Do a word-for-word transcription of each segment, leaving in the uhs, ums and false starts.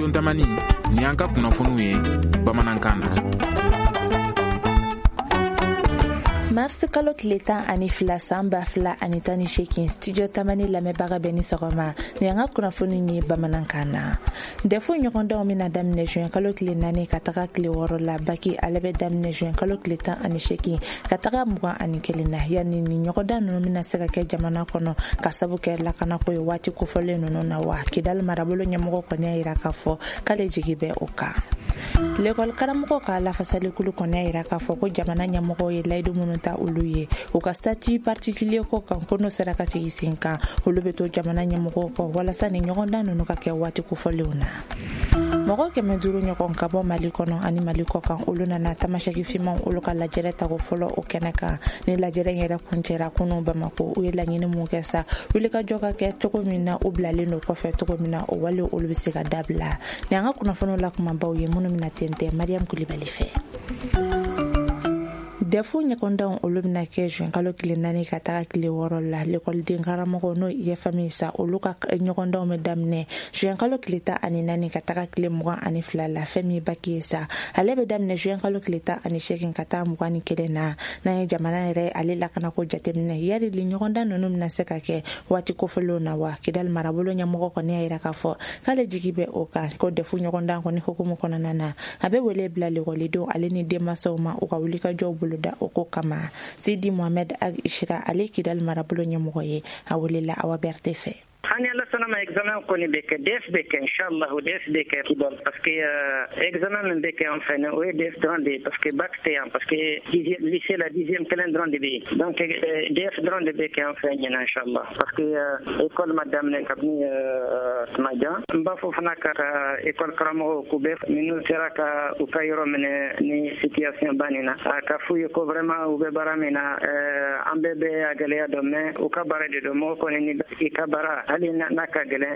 tamani ni an ka kunnafoniw ye bamanankan na. Mars kalo tile tan ani fila san ba fila ani tan ni seegin studio tamani lamɛnbaga bɛɛ ni sɔgɔma ni an ka kunnafoni ye bamanankan na. Defu ɲɔgɔndanw bɛna daminɛ juin kalo tile naani ka taga tile wɔɔrɔ la baki ale bɛ daminɛ juin kalo tile tan ani seegin ka taga mugan ani kelen na yanni ni ɲɔgɔndan ninnu bɛna se ka kɛ jamana kɔnɔ ka sabu kɛ lakanako ye waati kofɔlen ninnu na wa Kidali marabolo ɲɛmɔgɔ kɔni y'a jira k'a fɔ k'ale jigi bɛ o kan. L'école karamɔgɔ ka lafasali kulu kɔni y'a jira k'a fɔ ko jamana ɲɛmɔgɔ ye layidu minnu ta olu ye u ka statut particulier ko kan ko n'o sera ka sigi sen kan olu bɛ to jamana ɲɛmɔgɔw kɔ walasa ni ɲɔgɔndan ninnu ka kɛ waati kofɔlenw na. Mɔgɔ kɛmɛ duuru ɲɔgɔn ka bɔ Mali kɔnɔ ani Mali kɔ kan olu nana tamasɛki fimanw olu ka lajɛrɛ tago fɔlɔ o kɛnɛ kan ni lajɛrɛ yɛrɛ kuncɛra kunun Bamako u ye laɲini mun kɛ sa wulikajɔ ka kɛ cogo min na u bilalen don kɔfɛ cogo min na o wale olu bɛ se ka dabila ni an ka kunnafoniw la kumabaw ye minnu bɛna tɛntɛn Mariam Kulibali fɛ. Defu ɲɛkɔndanw olu bɛna kɛ juin kalo tile naani ka taga tile wɔɔrɔ la l'école karamɔgɔ n'o ye famille sa olu ka ɲɔgɔndanw bɛ daminɛ juin kalo tile tan ani naani ka taga tile mugan ani fila la fɛn min ye baki ye sa ale bɛ daminɛ juin kalo tile tan ani seegin ka taa mugan ni kelen na n'an ye jamana yɛrɛ ale lakanako jateminɛ yari li ɲɔgɔndan ninnu bɛna se ka kɛ waati kofɔlenw na wa Kidali marabolo ɲɛmɔgɔ kɔni y'a jira k'a fɔ k'ale jigi bɛ o kan ko defu ɲɔgɔndan kɔni hukumu kɔnɔna na a bɛ wele bila l'écolidenw ale ni denmansaw ma u ka wulikajɔw bolo da o ko kama. Sidi Mohamed Ag Ishira ale Kidali marabolo ɲɛmɔgɔ ye a welela Awa Berté fɛ. hani alla sana ma examen ko ni beke def beke inshallah def beke kibal parce que examen men beke en fait o def drande parce que bac té parce que lycée la dixième plein drande bi donc def drande beke en fait ni inshallah parce que école madame ne kabni maja mba fofu naka école karamo ko be minu teraka u kayro men ni situation banina ka fuye ko vraiment u be baramina ambebe agale do me u ka barade do mo ko ni ikabara ali naka gele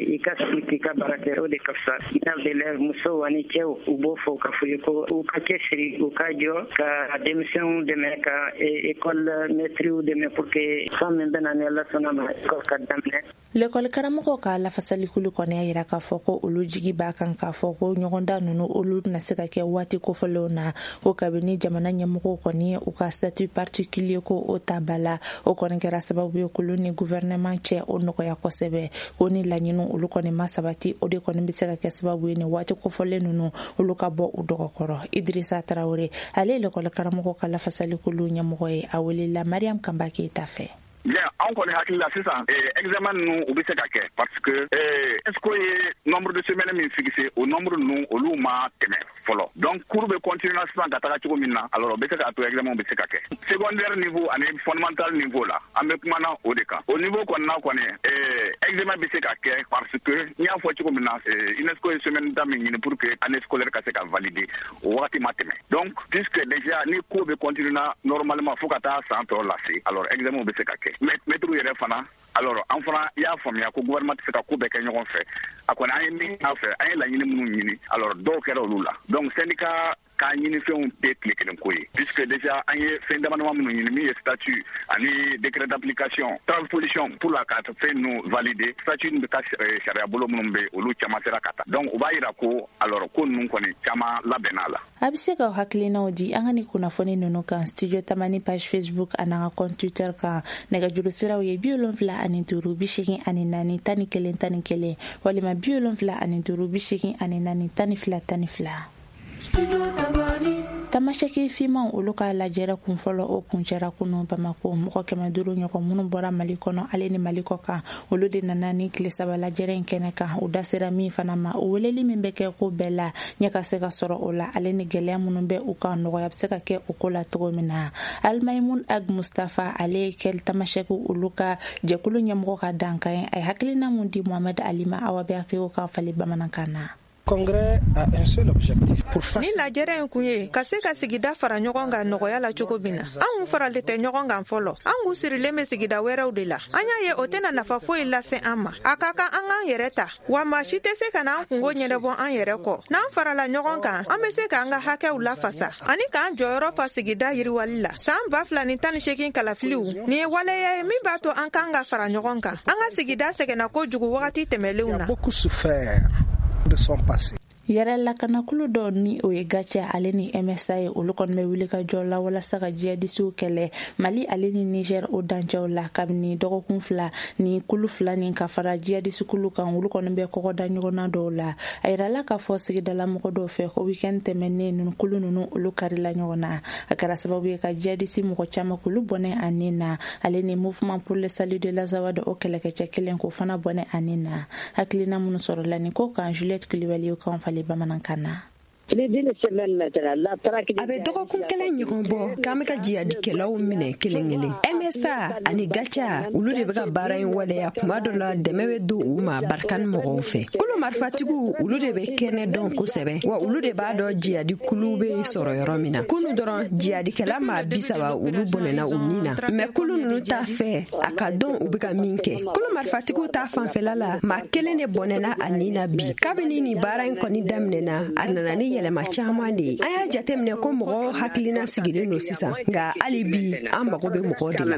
ikasi ikabara ke ode kafsa ina bele muso wani keu ubofo ka fuye ko u ka kesri u ka jo ka démission de me ka école maîtrise de me pour que femme benane la sonama ko ka damne l'école karamɔgɔ ka lafasali kulu kɔni y'a jira k'a fɔ ko olu jigi b'a kan k'a fɔ ko ɲɔgɔndan ninnu olu bɛna se ka kɛ waati kofɔlenw na ko kabini jamana ɲɛmɔgɔw kɔni ye u ka statut particulier ko o ta ba la o kɔni kɛra sababu ye k'olu ni gouvernement cɛ o nɔgɔya kosɛbɛ ko ni laɲini olu kɔni ma sabati o de kɔni bɛ se ka kɛ sababu ye ni waati kofɔlen ninnu olu ka bɔ u dɔgɔkɔrɔ. Idrissa Traoré ale l'école karamɔgɔ ka lafasali kulu ɲɛmɔgɔ ye a welela Mariam Kamba Keita fɛ. Bien, on connaît hakila sisan examen nous u bɛ se ka kɛ parce que est-ce que ye nombre de semaines min fixé au nombre nous olu ma tɛmɛ fɔlɔ donc cours bɛ continuer sisan ka taga cogo min na alors bɛ se ka to examen bɛ se ka kɛ secondaire niveau ani fondamental niveau la an bɛ kuma na o de kan au niveau kɔni na kɔni examen bɛ se ka kɛ parce que n y'a fɔ cogo min na UNESCO ye semaine da min ɲini pour que année scolaire ka se ka valider o wagati ma tɛmɛ donc puisque déjà ni cours bɛ continuer normalement fo ka taa san tɔ lase alors examen bɛ se ka kɛ maître yɛrɛ fana alors an fana y'a faamuya ko gouvernement tɛ se ka ko bɛɛ kɛ ɲɔgɔn fɛ a kɔni an ye min an fɛ an ye laɲini minnu ɲini alors dɔw kɛra olu la donc syndicat k'a ɲini fɛnw tɛ tile kelen ko ye puisque déjà an ye fɛn damadama minnu ɲini min ye statut ani décret d'application transposition pour la ka fɛn ninnu valider statut bɛ ka sariya bolo minnu bɛ olu caman sera ka ta donc u b'a jira ko alors ko ninnu kɔni caman labɛnna la. A bɛ se ka hakilinaw di an ka ni kunnafoni ninnu kan studio tamani page Facebook a n'an ka compte Twitter kan nɛgɛjuru siraw ye bi wolonfila ani duuru bi seegin ani naani tan ni kelen tan ni kelen walima bi wolonfila ani duuru bi seegin ani naani tan ni fila tan ni fila. Tamasɛki fimanw olu ka lajɛrɛ kun fɔlɔ o kuncɛra kunun Bamako mɔgɔ kɛmɛ duuru ɲɔgɔn minnu bɔra Mali kɔnɔ ale ni Mali kɔ kan olu de nana ni tile saba lajɛrɛ in kɛnɛ kan u da sera min fana ma o weleli min bɛ kɛ ko bɛɛ la ɲɛ ka se ka sɔrɔ o la ale ni gɛlɛya minnu bɛ u kan nɔgɔya bɛ se ka kɛ o ko la cogo min na. Almaimun Ag Mustafa ale kɛl tamasɛki olu ka jɛkulu ɲɛmɔgɔ ka dankan ye a ye hakilina mun di Mohamed Alima Awa Berté ka fali bamanankan na. Congrès a un seul objectif pour faire. Ni lajɛrɛ in kun ye ka se ka sigida fara ɲɔgɔn kan nɔgɔya la cogo min na an faralen tɛ ɲɔgɔn kan fɔlɔ an kun sirilen bɛ sigida wɛrɛw de la an y'a ye o tɛna nafa foyi lase an ma a ka kan an k'an yɛrɛ ta wa maa si tɛ se ka n'an kungo ɲɛnabɔ an yɛrɛ kɔ n'an farala ɲɔgɔn kan an bɛ se k'an ka hakɛw lafasa ani k'an jɔyɔrɔ fa sigida yiriwali la san ba fila ni tan ni seegin kalafiliw nin ye waleya ye min b'a to an k'an ka fara ɲɔgɔn kan an ka sigida sɛgɛnna kojugu wagati tɛmɛlenw na. de son passé. Yara la kana kulu do ni o ye gacha ale ni M S A olu kon me wuli ka jola wala saka jihadisu kele Mali ale ni Niger o danjaw la kabni dogo kun fla ni kulu fla ni ka fara jihadisu kulu kan olu kon be ko da nyona do la ayra la ka fo sigi dala mo do fe ko weekend temene nun kulu nunu olu kari la nyona akara sababu ka jihadisi mo ko chama kulu bone anina ale ni mouvement pour le salut de la zawada o kele ke chekelen ko fana bone anina aklina mun soro la ni ko kan Juliette Kulibali o kan Bamanankana. a bɛ dɔgɔkun kelen ɲɔgɔn bɔ k'an bɛ ka jihadikɛlaw minɛ kelen kelen M S A ani gacha olu de bɛ ka baara in waleya kuma dɔ la dɛmɛ bɛ don u ma barikani mɔgɔw fɛ kolo marifatigiw olu de bɛ kɛnɛ dɔn kosɛbɛ wa olu de b'a dɔn jihadi kulu bɛ sɔrɔ yɔrɔ min na kunu dɔrɔn jihadikɛla maa bi saba olu bɔnɛna u nin na mɛ kulu ninnu t'a fɛ a ka dɔn u bɛ ka min kɛ kolo marifatigiw ta fanfɛla la maa kelen de bɔnɛna a nin na bi kabini nin baara in kɔni daminɛna a nana ni yɛlɛma caman de an y'a jateminɛ ko mɔgɔ hakilina sigilen don sisan nka hali bi an mago bɛ mɔgɔw de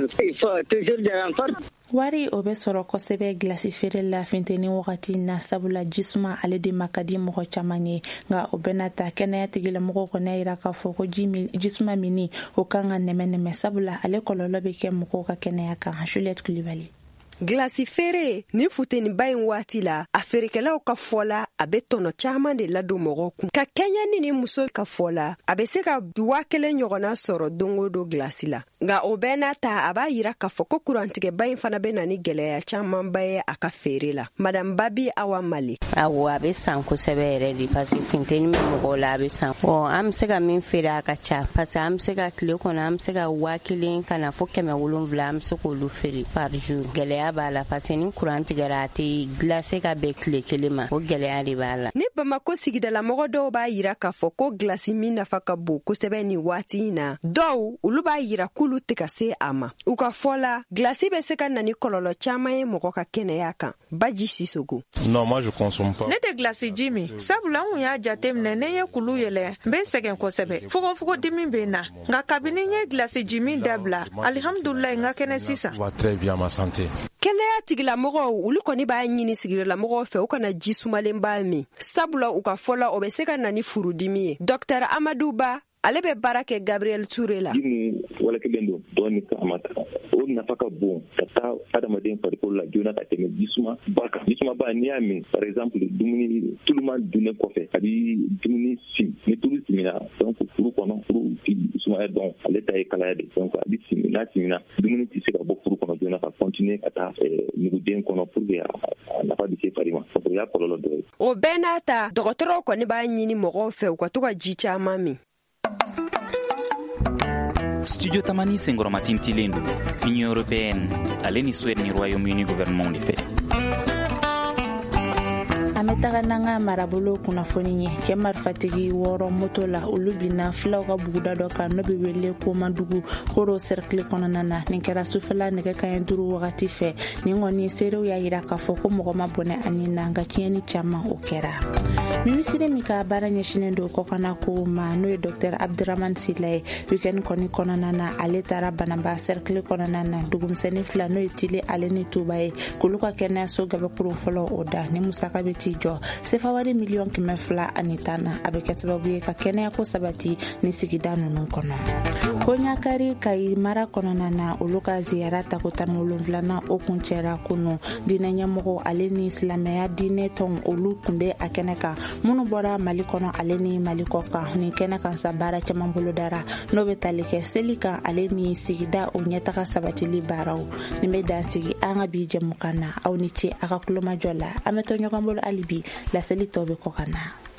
la wari o be sɔrɔ kosɛbɛ glasi feere la finteni wagati na sabula jisuma ale de makadi mɔgɔ caman ye nka o bɛna ta kɛnɛya tigilamɔgɔw kɔnɔ yira k'a fɔ ko jisuma mini o kan ka nɛmɛnɛmɛ sabula ale kɔlɔlɔ bɛ kɛ mɔgɔw ka kɛnɛya kan Juliette Kulibali. Glasi feere ni futeniba in waati la a feerekɛlaw ka fɔla a bɛ tɔnɔ caman de ladon mɔgɔw kun ka kɛɲɛ ni muso ka fɔla a bɛ se ka waa kelen ɲɔgɔnna sɔrɔ don o don glasi la nka o bɛɛ n'a ta a b'a yira k'a fɔ ko kurantigɛba in fana bɛ na ni gɛlɛya camanba ye a ka feere la madame Babi Awa Male. Awɔ a bɛ san kosɛbɛ yɛrɛ de parce que funteni bɛ mɔgɔw la a bɛ san bon an bɛ se ka min feere a ka ca parce que an bɛ se ka tile kɔnɔ an bɛ se ka waa kelen ka na fo kɛmɛ wolonwula an bɛ se k'olu feere par jour gɛlɛya b'a la parce que ni courant tigɛra a tɛ glacé ka bɛn tile kelen ma o gɛlɛya de b'a la. Ni Bamako sigidala mɔgɔ dɔw b'a yira k'a fɔ ko glasi min nafa ka bon kosɛbɛ ni waati in na dɔw olu b'a yira k'olu tɛ ka se a ma u ka fɔ la glasi bɛ se ka na ni kɔlɔlɔ caman ye mɔgɔ ka kɛnɛya kan Baji Sisogo. Non, moi je consomme pas. Ne tɛ glasi ji min sabula n y'a jateminɛ ne ye kulu yɛlɛ n bɛ sɛgɛn kosɛbɛ fogofogo dimi bɛ na nka kabini n ye glasi ji min dabila alihamdulilayi n ka kɛnɛ sisan. Va très bien ma santé. Kɛnɛya tigilamɔgɔw olu kɔni b'a ɲini sigilamɔgɔw fɛ u kana ji sumalenba min sabula u ka fɔla o bɛ se ka na ni furudimi ye Docteur Amadou Ba ale bɛ baara kɛ Gabriel Touré la. Jimu wala kelen don dɔɔni ka amata o nafa ka bon ka taa adamaden farikolo la joona ka tɛmɛ jisuma ba kan jisuma ba n'i y'a min par exemple dumuni tuluman dunnen kɔfɛ a bi dumuni sim ni tulu simina donc furu kɔnɔ furu ti sumaya dɔn ale ta ye kalaya de donc a bi simi n'a simina dumuni ti se ka bɔ furu kɔnɔ joona ka continuer ka taa nuguden kɔnɔ pour que a nafa bi se fari ma donc o y'a kɔlɔlɔ dɔ ye. O bɛɛ n'a ta dɔgɔtɔrɔw kɔni b'a ɲini mɔgɔw fɛ u ka to ka ji caman min. Studio Tamani senkɔrɔma tintilen don Union européenne ale ni Suède ni Royaume-Uni gouvernement de fɛ. An bɛ taga n'an ka marabolo kunnafoni ye cɛ marifatigi wɔɔrɔ moto la olu binna filaw ka buguda dɔ kan n'o bɛ wele Komadugu Koro cercle kɔnɔna na nin kɛra sufɛla nɛgɛ kanɲɛ duuru wagati fɛ nin kɔni seerew y'a yira k'a fɔ ko mɔgɔ ma bɔnɛ ani na nka tiɲɛni caman o kɛra. Minisiri min ka baara ɲɛsinen don kɔkana ko ma n'o ye Docteur Abdurrahman Sila ye weekend kɔni kɔnɔna na ale taara Banamba cercle kɔnɔna na dugumisɛnnin fila n'o ye Tile ale ni Tuba ye k'olu ka kɛnɛyaso gabakurun fɔlɔ o da ni musaka bɛ ti jɔ sefawari miliyɔn kɛmɛ fila ani tan na a bɛ kɛ sababu ye ka kɛnɛya ko sabati ni sigida ninnu kɔnɔ. Koɲakari Kayi mara kɔnɔna na olu ka ziyara tako tan ni wolonwula o kun cɛra kunu diinɛ ɲɛmɔgɔ ale ni silamɛya diinɛ tɔn olu kun bɛ a kɛnɛ kan minnu bɔra Mali kɔnɔ ale ni Mali kɔ kan ni kɛnɛ kan sa baara caman bolo dara n'o bɛ tali kɛ seli kan ale ni sigida o ɲɛtaga sabatili baaraw nin bɛ dansigi an ka bi jɛmukan na aw ni ce a ka kulomajɔ la an bɛ to ɲɔgɔn bolo hali bi laseli tɔw bɛ kɔ ka na.